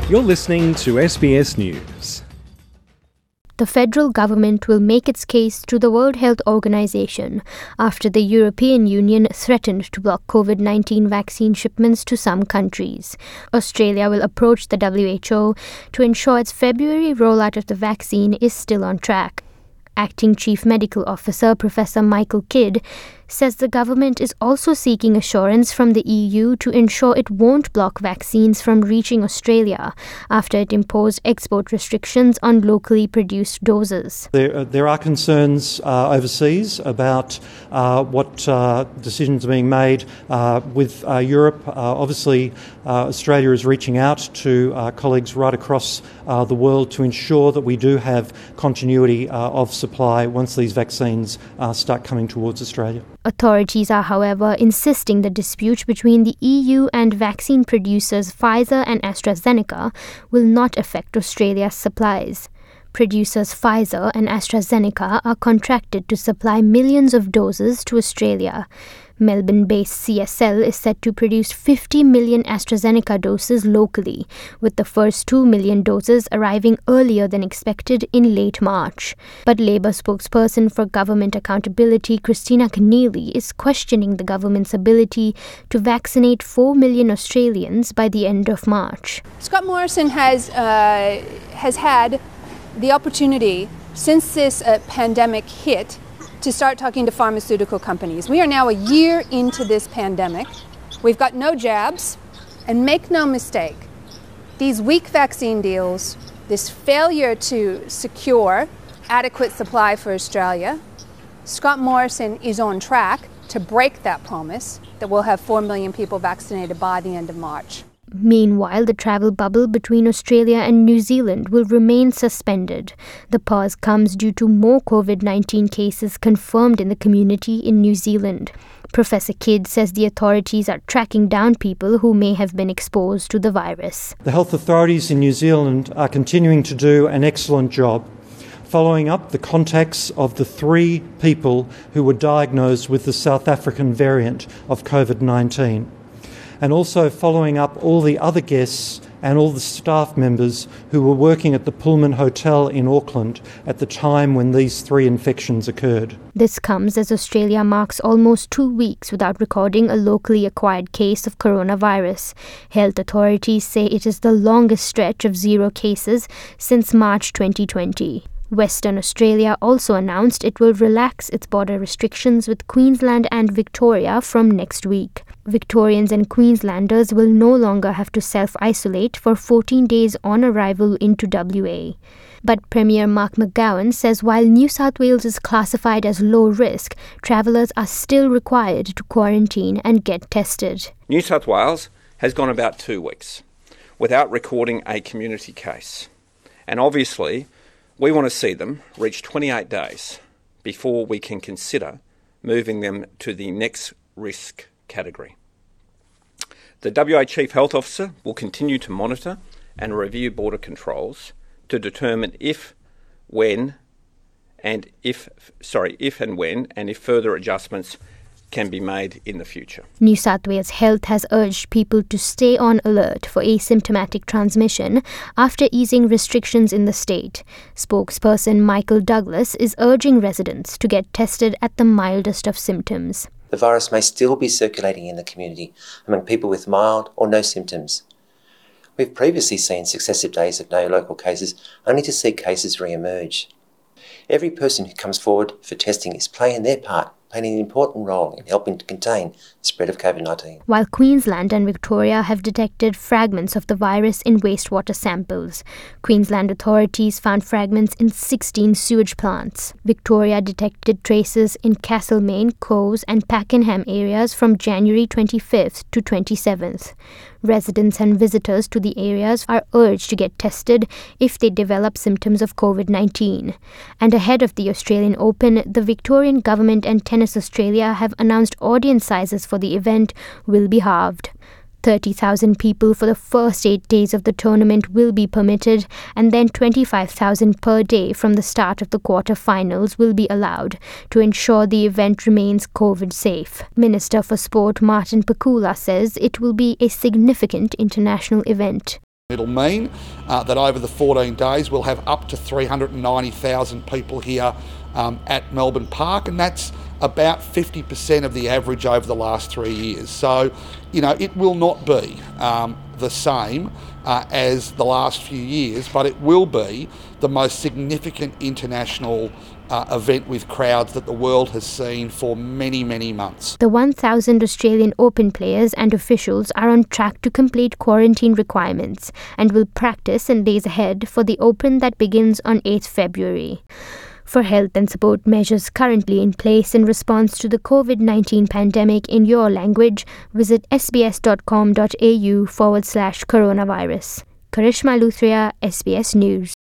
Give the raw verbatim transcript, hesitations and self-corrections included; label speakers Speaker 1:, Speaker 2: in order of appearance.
Speaker 1: You're listening to S B S News.
Speaker 2: The federal government will make its case to the World Health Organization after the European Union threatened to block COVID nineteen vaccine shipments to some countries. Australia will approach the W H O to ensure its February rollout of the vaccine is still on track. Acting Chief Medical Officer Professor Michael Kidd says the government is also seeking assurance from the E U to ensure it won't block vaccines from reaching Australia after it imposed export restrictions on locally produced doses.
Speaker 3: There, there are concerns uh, overseas about uh, what uh, decisions are being made uh, with uh, Europe. Uh, obviously, uh, Australia is reaching out to uh, colleagues right across uh, the world to ensure that we do have continuity uh, of supply once these vaccines uh, start coming towards Australia.
Speaker 2: Authorities are, however, insisting the dispute between the E U and vaccine producers Pfizer and AstraZeneca will not affect Australia's supplies. Producers Pfizer and AstraZeneca are contracted to supply millions of doses to Australia. Melbourne-based C S L is set to produce fifty million AstraZeneca doses locally, with the first two million doses arriving earlier than expected in late March. But Labour spokesperson for Government Accountability Christina Keneally is questioning the government's ability to vaccinate four million Australians by the end of March.
Speaker 4: Scott Morrison has, uh, has had the opportunity since this uh, pandemic hit to start talking to pharmaceutical companies. We are now a year into this pandemic. We've got no jabs, and make no mistake, these weak vaccine deals, this failure to secure adequate supply for Australia, Scott Morrison is on track to break that promise that we'll have four million people vaccinated by the end of March.
Speaker 2: Meanwhile, the travel bubble between Australia and New Zealand will remain suspended. The pause comes due to more COVID nineteen cases confirmed in the community in New Zealand. Professor Kidd says the authorities are tracking down people who may have been exposed to the virus.
Speaker 3: The health authorities in New Zealand are continuing to do an excellent job, following up the contacts of the three people who were diagnosed with the South African variant of COVID nineteen. And also following up all the other guests and all the staff members who were working at the Pullman Hotel in Auckland at the time when these three infections occurred.
Speaker 2: This comes as Australia marks almost two weeks without recording a locally acquired case of coronavirus. Health authorities say it is the longest stretch of zero cases since March twenty twenty. Western Australia also announced it will relax its border restrictions with Queensland and Victoria from next week. Victorians and Queenslanders will no longer have to self-isolate for fourteen days on arrival into W A. But Premier Mark McGowan says while New South Wales is classified as low risk, travellers are still required to quarantine and get tested.
Speaker 5: New South Wales has gone about two weeks without recording a community case. And obviously, we want to see them reach twenty-eight days before we can consider moving them to the next risk category. The W A Chief Health Officer will continue to monitor and review border controls to determine if, when, and if, sorry, if and when, and if further adjustments can be made in the future.
Speaker 2: New South Wales Health has urged people to stay on alert for asymptomatic transmission after easing restrictions in the state. Spokesperson Michael Douglas is urging residents to get tested at the mildest of symptoms.
Speaker 6: The virus may still be circulating in the community among people with mild or no symptoms. We've previously seen successive days of no local cases only to see cases re-emerge. Every person who comes forward for testing is playing their part, playing an important role in helping to contain the spread of COVID nineteen.
Speaker 2: While Queensland and Victoria have detected fragments of the virus in wastewater samples, Queensland authorities found fragments in sixteen sewage plants. Victoria detected traces in Castlemaine, Cowes and Pakenham areas from January twenty-fifth to twenty-seventh. Residents and visitors to the areas are urged to get tested if they develop symptoms of COVID nineteen. And ahead of the Australian Open, the Victorian Government and Tennis Australia have announced audience sizes for the event will be halved. thirty thousand people for the first eight days of the tournament will be permitted, and then twenty-five thousand per day from the start of the quarter-finals will be allowed to ensure the event remains COVID safe. Minister for Sport Martin Pakula says it will be a significant international event.
Speaker 7: It'll mean uh, that over the fourteen days we'll have up to three hundred ninety thousand people here um, at Melbourne Park, and that's about fifty percent of the average over the last three years. So, you know, it will not be um, the same uh, as the last few years, but it will be the most significant international Uh, event with crowds that the world has seen for many, many months.
Speaker 2: The one thousand Australian Open players and officials are on track to complete quarantine requirements and will practice in days ahead for the Open that begins on eighth February. For health and support measures currently in place in response to the covid nineteen pandemic in your language, visit sbs.com.au forward slash coronavirus. Karishma Luthria, S B S News.